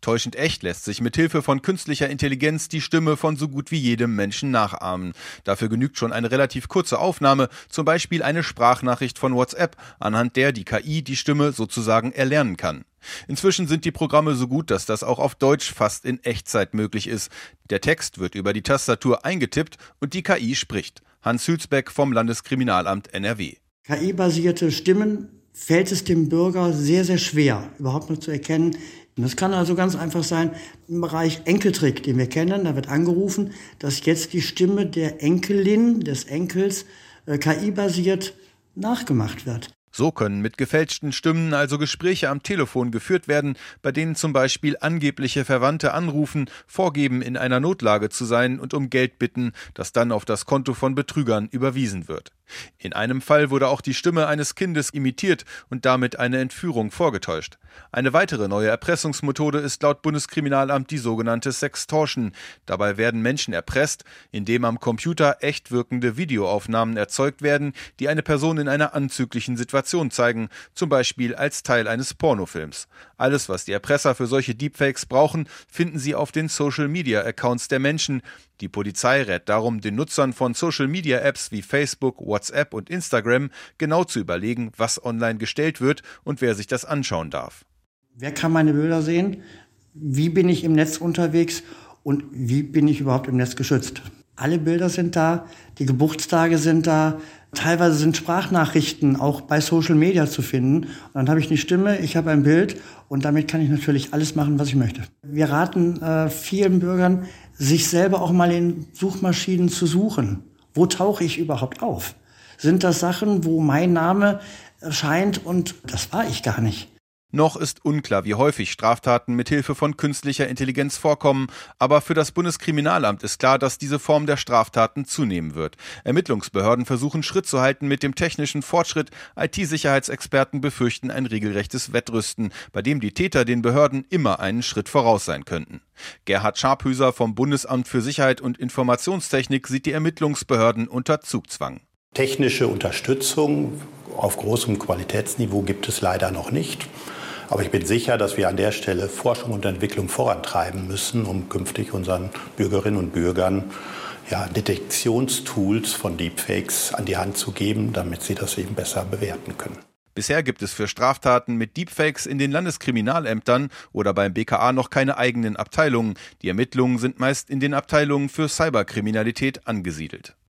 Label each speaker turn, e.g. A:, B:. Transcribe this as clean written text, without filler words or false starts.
A: Täuschend echt lässt sich mit Hilfe von künstlicher Intelligenz die Stimme von so gut wie jedem Menschen nachahmen. Dafür genügt schon eine relativ kurze Aufnahme, zum Beispiel eine Sprachnachricht von WhatsApp, anhand der die KI die Stimme sozusagen erlernen kann. Inzwischen sind die Programme so gut, dass das auch auf Deutsch fast in Echtzeit möglich ist. Der Text wird über die Tastatur eingetippt und die KI spricht. Hans Hülsbeck vom Landeskriminalamt NRW.
B: KI-basierte Stimmen fällt es dem Bürger sehr, sehr schwer, überhaupt nur zu erkennen. Das kann also ganz einfach sein, im Bereich Enkeltrick, den wir kennen, da wird angerufen, dass jetzt die Stimme der Enkelin, des Enkels, KI-basiert nachgemacht wird.
A: So können mit gefälschten Stimmen also Gespräche am Telefon geführt werden, bei denen zum Beispiel angebliche Verwandte anrufen, vorgeben, in einer Notlage zu sein und um Geld bitten, das dann auf das Konto von Betrügern überwiesen wird. In einem Fall wurde auch die Stimme eines Kindes imitiert und damit eine Entführung vorgetäuscht. Eine weitere neue Erpressungsmethode ist laut Bundeskriminalamt die sogenannte Sextortion. Dabei werden Menschen erpresst, indem am Computer echt wirkende Videoaufnahmen erzeugt werden, die eine Person in einer anzüglichen Situation zeigen, zum Beispiel als Teil eines Pornofilms. Alles, was die Erpresser für solche Deepfakes brauchen, finden sie auf den Social-Media-Accounts der Menschen. Die Polizei rät darum, den Nutzern von Social-Media-Apps wie Facebook, WhatsApp und Instagram genau zu überlegen, was online gestellt wird und wer sich das anschauen darf.
B: Wer kann meine Bilder sehen? Wie bin ich im Netz unterwegs? Und wie bin ich überhaupt im Netz geschützt? Alle Bilder sind da, die Geburtstage sind da, teilweise sind Sprachnachrichten auch bei Social Media zu finden. Und dann habe ich eine Stimme, ich habe ein Bild und damit kann ich natürlich alles machen, was ich möchte. Wir raten vielen Bürgern, sich selber auch mal in Suchmaschinen zu suchen. Wo tauche ich überhaupt auf? Sind das Sachen, wo mein Name erscheint und das war ich gar nicht?
A: Noch ist unklar, wie häufig Straftaten mit Hilfe von künstlicher Intelligenz vorkommen, aber für das Bundeskriminalamt ist klar, dass diese Form der Straftaten zunehmen wird. Ermittlungsbehörden versuchen Schritt zu halten mit dem technischen Fortschritt. IT-Sicherheitsexperten befürchten ein regelrechtes Wettrüsten, bei dem die Täter den Behörden immer einen Schritt voraus sein könnten. Gerhard Scharphöser vom Bundesamt für Sicherheit und Informationstechnik sieht die Ermittlungsbehörden unter Zugzwang.
C: Technische Unterstützung auf großem Qualitätsniveau gibt es leider noch nicht. Aber ich bin sicher, dass wir an der Stelle Forschung und Entwicklung vorantreiben müssen, um künftig unseren Bürgerinnen und Bürgern Detektionstools von Deepfakes an die Hand zu geben, damit sie das eben besser bewerten können.
A: Bisher gibt es für Straftaten mit Deepfakes in den Landeskriminalämtern oder beim BKA noch keine eigenen Abteilungen. Die Ermittlungen sind meist in den Abteilungen für Cyberkriminalität angesiedelt.